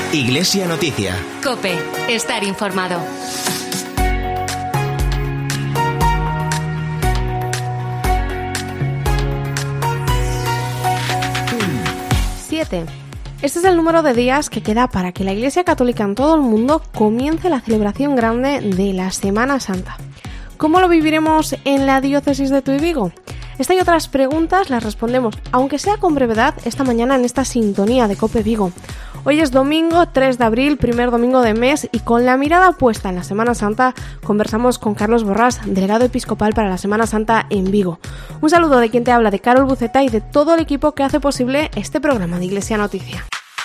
Iglesia Noticia. COPE. Estar informado. 7. Este es el número de días que queda para que la Iglesia Católica en todo el mundo comience la celebración grande de la Semana Santa. ¿Cómo lo viviremos en la diócesis de Tuy Vigo? Esta y otras preguntas las respondemos, aunque sea con brevedad, esta mañana en esta sintonía de COPE Vigo. Hoy es domingo 3 de abril, primer domingo de mes, y con la mirada puesta en la Semana Santa, conversamos con Carlos Borrás, delegado episcopal para la Semana Santa en Vigo. Un saludo de quien te habla, de Carol Buceta, y de todo el equipo que hace posible este programa de Iglesia Noticia.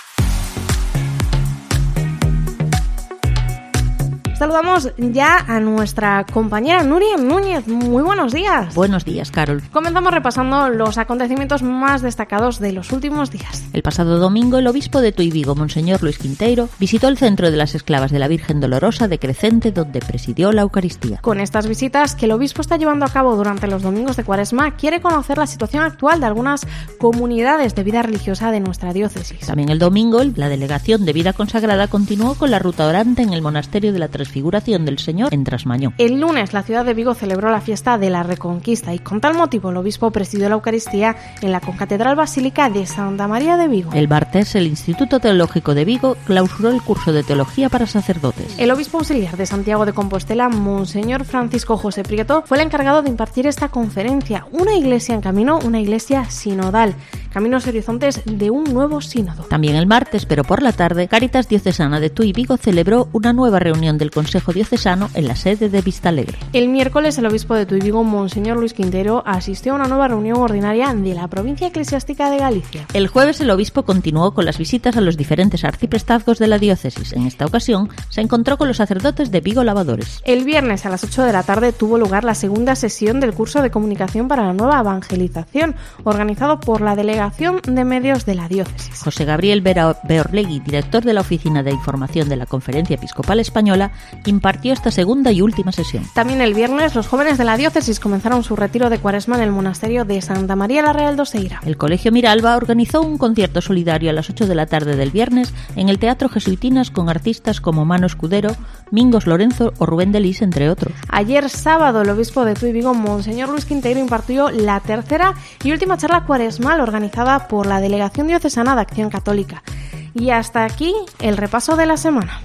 Saludamos ya a nuestra compañera Nuria Núñez. Muy buenos días. Buenos días, Carol. Comenzamos repasando los acontecimientos más destacados de los últimos días. El pasado domingo, el obispo de Tuy Vigo, Monseñor Luis Quinteiro, visitó el centro de las esclavas de la Virgen Dolorosa de Crecente, donde presidió la Eucaristía. Con estas visitas que el obispo está llevando a cabo durante los domingos de Cuaresma, quiere conocer la situación actual de algunas comunidades de vida religiosa de nuestra diócesis. También el domingo, la Delegación de Vida Consagrada continuó con la ruta orante en el Monasterio de la Transfiguración del Señor en Trasmañó. El lunes, la ciudad de Vigo celebró la fiesta de la Reconquista y con tal motivo el obispo presidió la Eucaristía en la Concatedral Basílica de Santa María de Vigo. El martes, el Instituto Teológico de Vigo clausuró el curso de Teología para sacerdotes. El obispo auxiliar de Santiago de Compostela, Monseñor Francisco José Prieto, fue el encargado de impartir esta conferencia. Una iglesia en camino, una iglesia sinodal. Caminos y horizontes de un nuevo sínodo. También el martes, pero por la tarde, Cáritas Diocesana de Tuy Vigo celebró una nueva reunión del Consejo Diocesano en la sede de Vistalegre. El miércoles, el obispo de Tuy Vigo, Monseñor Luis Quinteiro, asistió a una nueva reunión ordinaria de la provincia eclesiástica de Galicia. El jueves, el obispo continuó con las visitas a los diferentes arciprestazgos de la diócesis. En esta ocasión, se encontró con los sacerdotes de Vigo Lavadores. El viernes, a las 8 de la tarde, tuvo lugar la segunda sesión del curso de comunicación para la nueva evangelización, organizado por la Delegación de Medios de la Diócesis. José Gabriel Beorlegui, director de la Oficina de Información de la Conferencia Episcopal Española, impartió esta segunda y última sesión. También el viernes, los jóvenes de la diócesis comenzaron su retiro de Cuaresma en el monasterio de Santa María la Real d'Oceira. El Colegio Miralba organizó un concierto solidario a las 8 de la tarde del viernes en el Teatro Jesuitinas con artistas como Mano Escudero, Mingos Lorenzo o Rubén Delis, entre otros. Ayer sábado, el obispo de Tuy Vigo, Monseñor Luis Quinteiro, impartió la tercera y última charla cuaresmal organizada por la Delegación Diocesana de Acción Católica. Y hasta aquí el repaso de la semana.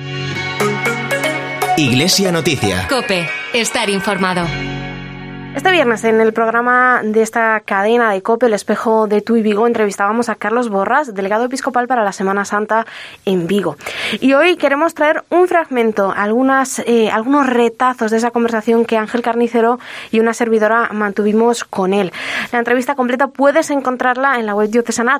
Iglesia Noticia. COPE. Estar informado. Este viernes, en el programa de esta cadena de COPE, El Espejo de Tuy Vigo, entrevistábamos a Carlos Borrás, delegado episcopal para la Semana Santa en Vigo. Y hoy queremos traer un fragmento, algunos retazos de esa conversación que Ángel Carnicero y una servidora mantuvimos con él. La entrevista completa puedes encontrarla en la web diocesana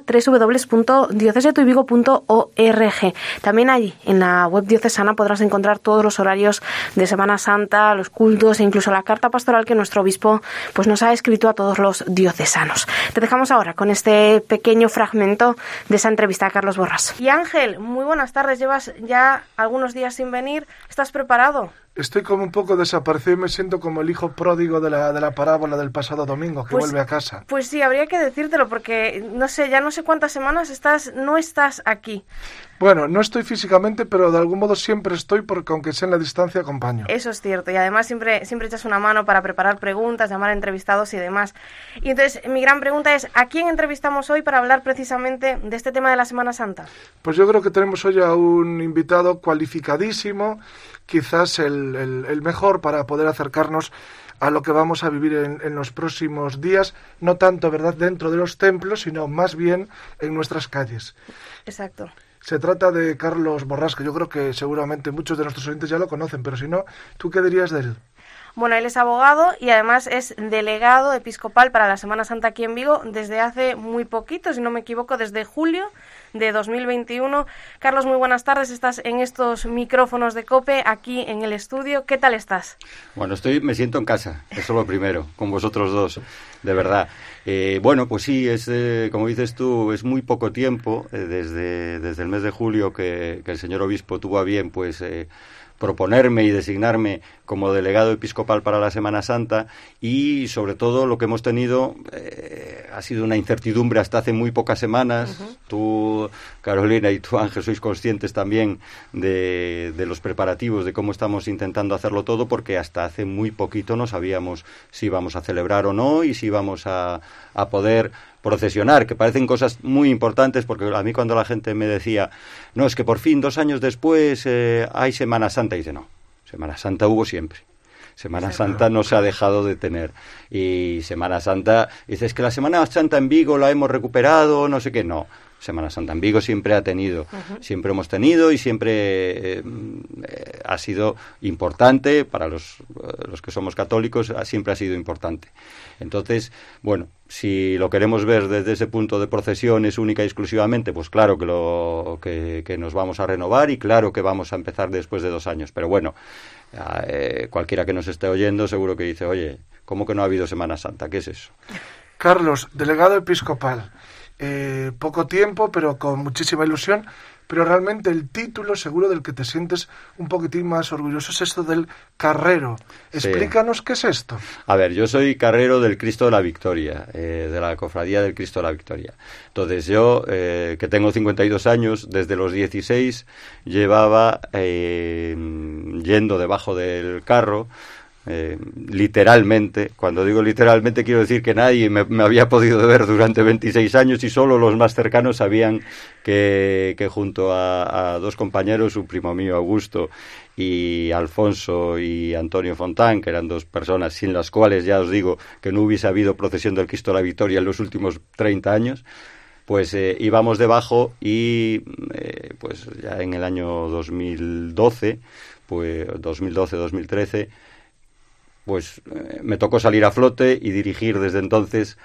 www.diocesituyvigo.org. También allí, en la web diocesana, podrás encontrar todos los horarios de Semana Santa, los cultos e incluso la carta pastoral que nuestro obispo pues nos ha escrito a todos los diocesanos. Te dejamos ahora con este pequeño fragmento de esa entrevista a Carlos Borrás. Y Ángel, muy buenas tardes. Llevas ya algunos días sin venir. ¿Estás preparado? Estoy como un poco desaparecido y me siento como el hijo pródigo de la parábola del pasado domingo, que vuelve a casa. Pues sí, habría que decírtelo porque, ya no sé cuántas semanas no estás aquí. Bueno, no estoy físicamente, pero de algún modo siempre estoy porque aunque sea en la distancia acompaño. Eso es cierto, y además siempre echas una mano para preparar preguntas, llamar a entrevistados y demás. Y entonces mi gran pregunta es, ¿a quién entrevistamos hoy para hablar precisamente de este tema de la Semana Santa? Pues yo creo que tenemos hoy a un invitado cualificadísimo, quizás el mejor para poder acercarnos a lo que vamos a vivir en los próximos días, no tanto, ¿verdad?, dentro de los templos, sino más bien en nuestras calles. Exacto. Se trata de Carlos Borrás, que yo creo que seguramente muchos de nuestros oyentes ya lo conocen, pero si no, ¿tú qué dirías de él? Bueno, él es abogado y además es delegado episcopal para la Semana Santa aquí en Vigo desde hace muy poquito, si no me equivoco, desde julio de 2021. Carlos, muy buenas tardes. Estás en estos micrófonos de COPE aquí en el estudio. ¿Qué tal estás? Bueno, me siento en casa, eso es lo primero, con vosotros dos, de verdad. Bueno, pues sí, como dices tú, es muy poco tiempo, desde el mes de julio que el señor obispo tuvo a bien, pues proponerme y designarme como delegado episcopal para la Semana Santa, y sobre todo lo que hemos tenido ha sido una incertidumbre hasta hace muy pocas semanas. Tú, Carolina, y tú, Ángel, sois conscientes también de los preparativos, de cómo estamos intentando hacerlo todo, porque hasta hace muy poquito no sabíamos si íbamos a celebrar o no y si íbamos a poder procesionar, que parecen cosas muy importantes, porque a mí cuando la gente me decía, no, es que por fin 2 años después hay Semana Santa, y dice, no, Semana Santa hubo siempre. Semana Santa no se ha dejado de tener. Y Semana Santa, dices que la Semana Santa en Vigo la hemos recuperado, no sé qué, no. Semana Santa en Vigo siempre ha tenido, siempre hemos tenido, y siempre ha sido importante para los que somos católicos, siempre ha sido importante. Entonces, bueno, si lo queremos ver desde ese punto de procesiones única y exclusivamente, pues claro que nos vamos a renovar, y claro que vamos a empezar después de 2 años. Pero bueno, cualquiera que nos esté oyendo seguro que dice, oye, ¿cómo que no ha habido Semana Santa? ¿Qué es eso? Carlos, delegado episcopal. Poco tiempo, pero con muchísima ilusión, pero realmente el título seguro del que te sientes un poquitín más orgulloso es esto del carrero. Explícanos qué es esto. A ver, yo soy carrero del Cristo de la Victoria, de la Cofradía del Cristo de la Victoria. Entonces yo, que tengo 52 años, desde los 16 llevaba yendo debajo del carro, literalmente. Cuando digo literalmente quiero decir que nadie me había podido ver durante 26 años, y solo los más cercanos sabían que junto a 2 compañeros, un primo mío, Augusto, y Alfonso y Antonio Fontán, que eran 2 personas sin las cuales ya os digo que no hubiese habido procesión del Cristo de la Victoria en los últimos 30 años, pues íbamos debajo, y pues ya en el año 2012, 2013, pues me tocó salir a flote y dirigir desde entonces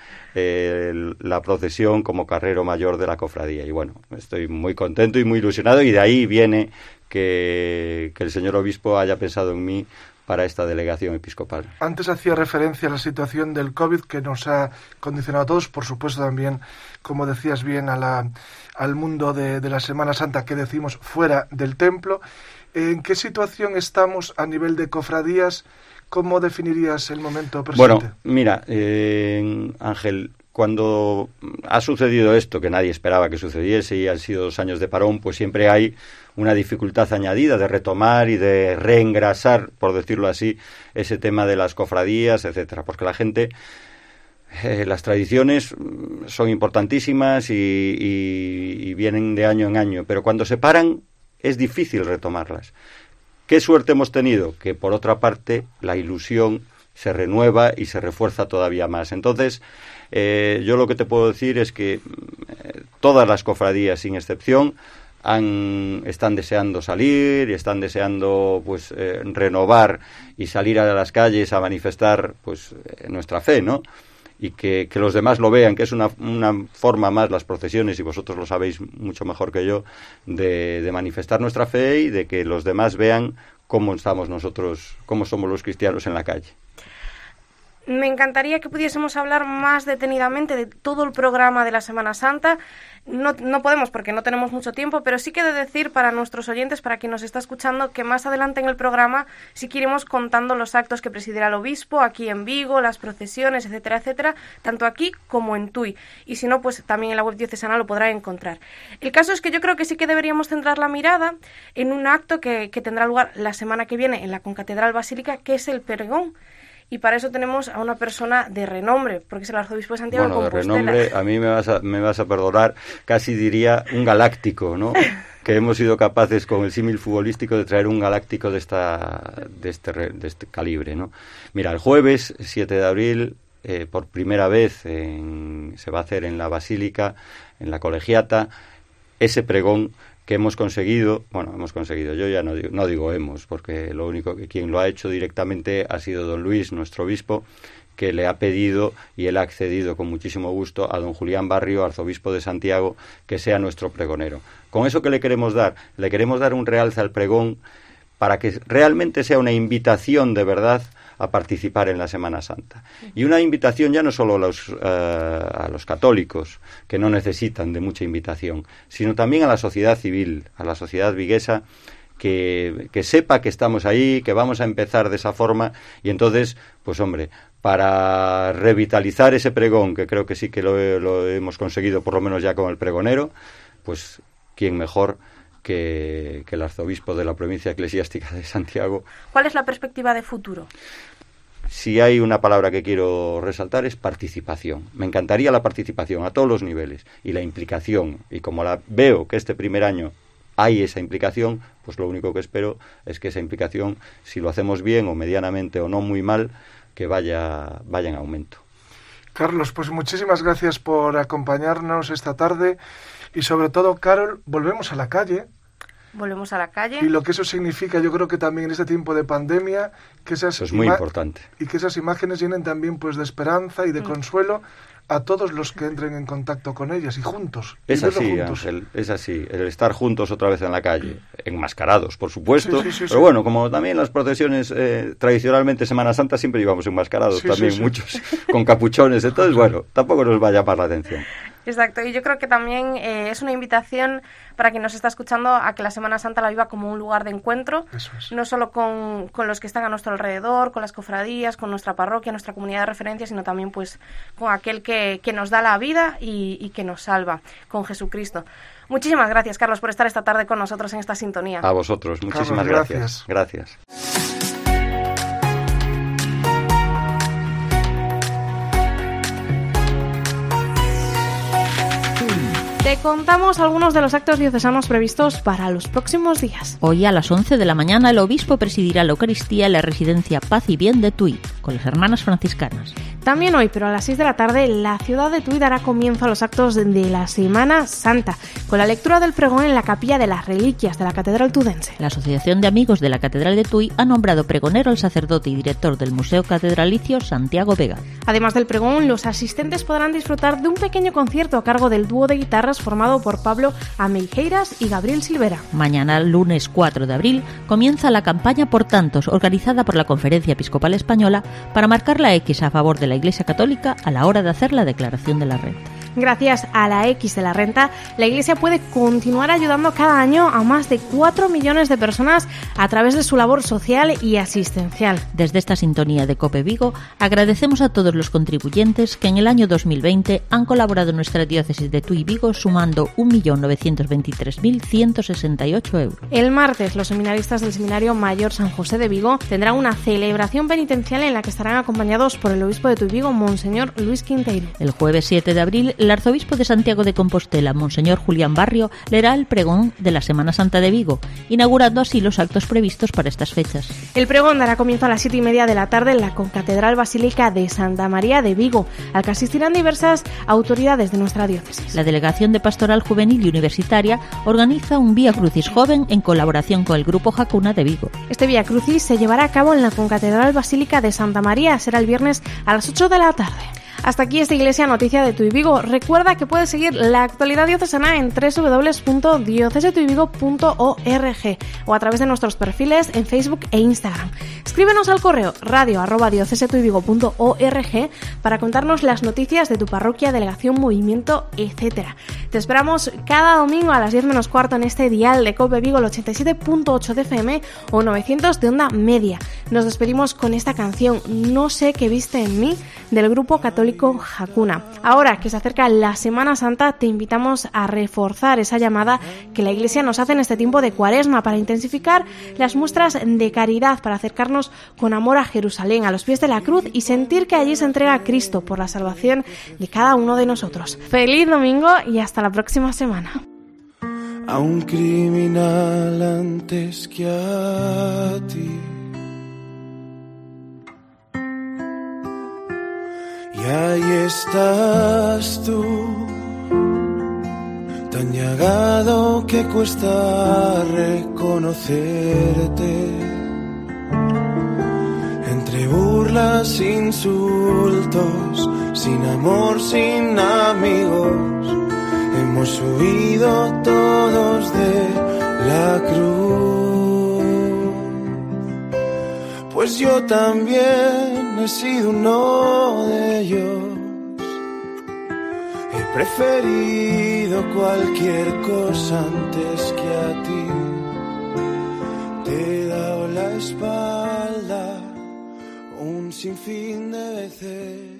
la procesión como carrero mayor de la cofradía. Y bueno, estoy muy contento y muy ilusionado, y de ahí viene que el señor obispo haya pensado en mí para esta delegación episcopal. Antes hacía referencia a la situación del COVID, que nos ha condicionado a todos, por supuesto también, como decías bien, al mundo de la Semana Santa, que decimos fuera del templo. ¿En qué situación estamos a nivel de cofradías? ¿Cómo definirías el momento presente? Bueno, mira, Ángel, cuando ha sucedido esto, que nadie esperaba que sucediese, y han sido 2 años de parón, pues siempre hay una dificultad añadida de retomar y de reengrasar, por decirlo así, ese tema de las cofradías, etcétera, porque la gente, las tradiciones son importantísimas y vienen de año en año, pero cuando se paran es difícil retomarlas. ¿Qué suerte hemos tenido? Que por otra parte la ilusión se renueva y se refuerza todavía más. Entonces, yo lo que te puedo decir es que todas las cofradías, sin excepción, están deseando salir y están deseando pues renovar y salir a las calles a manifestar pues nuestra fe, ¿no? Y que los demás lo vean, que es una forma más, las procesiones, y vosotros lo sabéis mucho mejor que yo, de manifestar nuestra fe, y de que los demás vean cómo estamos nosotros, cómo somos los cristianos en la calle. Me encantaría que pudiésemos hablar más detenidamente de todo el programa de la Semana Santa. No podemos porque no tenemos mucho tiempo, pero sí que he de decir para nuestros oyentes, para quien nos está escuchando, que más adelante en el programa sí que iremos contando los actos que presidirá el obispo aquí en Vigo, las procesiones, etcétera, etcétera, tanto aquí como en Tui. Y si no, pues también en la web diocesana lo podrá encontrar. El caso es que yo creo que sí que deberíamos centrar la mirada en un acto que tendrá lugar la semana que viene en la Concatedral Basílica, que es el pregón. Y para eso tenemos a una persona de renombre, porque es el arzobispo de Santiago de Compostela. Bueno, de renombre, a mí me vas a perdonar, casi diría un galáctico, ¿no? Que hemos sido capaces, con el símil futbolístico, de traer un galáctico de este calibre, ¿no? Mira, el jueves 7 de abril, por primera vez se va a hacer en la Basílica, en la Colegiata, ese pregón que hemos conseguido, yo ya no digo hemos, porque lo único que quien lo ha hecho directamente ha sido don Luis, nuestro obispo, que le ha pedido, y él ha accedido con muchísimo gusto, a don Julián Barrio, arzobispo de Santiago, que sea nuestro pregonero. ¿Con eso qué le queremos dar? Le queremos dar un realce al pregón para que realmente sea una invitación de verdad a participar en la Semana Santa. Y una invitación ya no solo a los católicos, que no necesitan de mucha invitación, sino también a la sociedad civil, a la sociedad viguesa, que sepa que estamos ahí, que vamos a empezar de esa forma, y entonces, pues hombre, para revitalizar ese pregón, que creo que sí que lo hemos conseguido, por lo menos ya con el pregonero, pues quién mejor que el arzobispo de la provincia eclesiástica de Santiago. ¿Cuál es la perspectiva de futuro? Si hay una palabra que quiero resaltar es participación. Me encantaría la participación a todos los niveles y la implicación. Y como veo que este primer año hay esa implicación, pues lo único que espero es que esa implicación, si lo hacemos bien o medianamente o no muy mal, que vaya en aumento. Carlos, pues muchísimas gracias por acompañarnos esta tarde y sobre todo, Carol, volvemos a la calle. Volvemos a la calle. Y lo que eso significa, yo creo que también en este tiempo de pandemia, que esas es muy importante. Y que esas imágenes llenen también pues de esperanza y de consuelo a todos los que entren en contacto con ellas y juntos. Es así, Ángel, es así. El estar juntos otra vez en la calle, enmascarados, por supuesto. Sí. Pero bueno, como también las procesiones tradicionalmente Semana Santa siempre íbamos enmascarados, también muchos con capuchones. Entonces, bueno, tampoco nos va a llamar la atención. Exacto, y yo creo que también es una invitación para quien nos está escuchando a que la Semana Santa la viva como un lugar de encuentro, no solo con los que están a nuestro alrededor, con las cofradías, con nuestra parroquia, nuestra comunidad de referencia, sino también pues con aquel que nos da la vida y que nos salva, con Jesucristo. Muchísimas gracias, Carlos, por estar esta tarde con nosotros en esta sintonía. A vosotros, muchísimas Carlos, gracias. Te contamos algunos de los actos diocesanos previstos para los próximos días. Hoy a las 11 de la mañana el obispo presidirá la Eucaristía en la residencia Paz y Bien de Tui, con las hermanas franciscanas. También hoy, pero a las 6 de la tarde, la ciudad de Tui dará comienzo a los actos de la Semana Santa, con la lectura del pregón en la capilla de las Reliquias de la Catedral Tudense. La Asociación de Amigos de la Catedral de Tui ha nombrado pregonero al sacerdote y director del Museo Catedralicio, Santiago Vega. Además del pregón, los asistentes podrán disfrutar de un pequeño concierto a cargo del dúo de guitarras formado por Pablo Ameijeiras y Gabriel Silvera. Mañana, lunes 4 de abril, comienza la campaña Por Tantos, organizada por la Conferencia Episcopal Española para marcar la X a favor de la Iglesia Católica a la hora de hacer la declaración de la renta. Gracias a la X de la renta, la Iglesia puede continuar ayudando cada año a más de 4 millones de personas a través de su labor social y asistencial. Desde esta sintonía de COPE Vigo, agradecemos a todos los contribuyentes que en el año 2020 han colaborado en nuestra diócesis de Tui Vigo sumando 1.923.168 euros. El martes, los seminaristas del Seminario Mayor San José de Vigo tendrán una celebración penitencial en la que estarán acompañados por el obispo de Tui Vigo, Monseñor Luis Quinteiro. El jueves 7 de abril, el arzobispo de Santiago de Compostela, Monseñor Julián Barrio, leerá el pregón de la Semana Santa de Vigo, inaugurando así los actos previstos para estas fechas. El pregón dará comienzo a las 7:30 de la tarde en la Concatedral Basílica de Santa María de Vigo, al que asistirán diversas autoridades de nuestra diócesis. La Delegación de Pastoral Juvenil y Universitaria organiza un Vía Crucis joven en colaboración con el Grupo Jacuna de Vigo. Este Vía Crucis se llevará a cabo en la Concatedral Basílica de Santa María, será el viernes a las 8 de la tarde. Hasta aquí esta Iglesia Noticia de Tui Vigo. Recuerda que puedes seguir la actualidad diocesana en www.diocesetuivigo.org o a través de nuestros perfiles en Facebook e Instagram. Escríbenos al correo radio@diocesetuivigo.org para contarnos las noticias de tu parroquia, delegación, movimiento, etc. Te esperamos cada domingo a las 10 menos cuarto en este dial de COPE Vigo, el 87.8 de FM o 900 de onda media. Nos despedimos con esta canción, No sé qué viste en mí, del grupo católico Jacuna. Ahora que se acerca la Semana Santa, te invitamos a reforzar esa llamada que la Iglesia nos hace en este tiempo de Cuaresma para intensificar las muestras de caridad, para acercarnos con amor a Jerusalén, a los pies de la cruz y sentir que allí se entrega a Cristo por la salvación de cada uno de nosotros. ¡Feliz domingo y hasta la próxima semana! A un criminal antes que a ti. Y ahí estás tú, tan llagado que cuesta reconocerte. Entre burlas, insultos, sin amor, sin amigos, hemos huido todos de la cruz. Pues yo también he sido uno de ellos. He preferido cualquier cosa antes que a ti. espalda un sinfín de veces.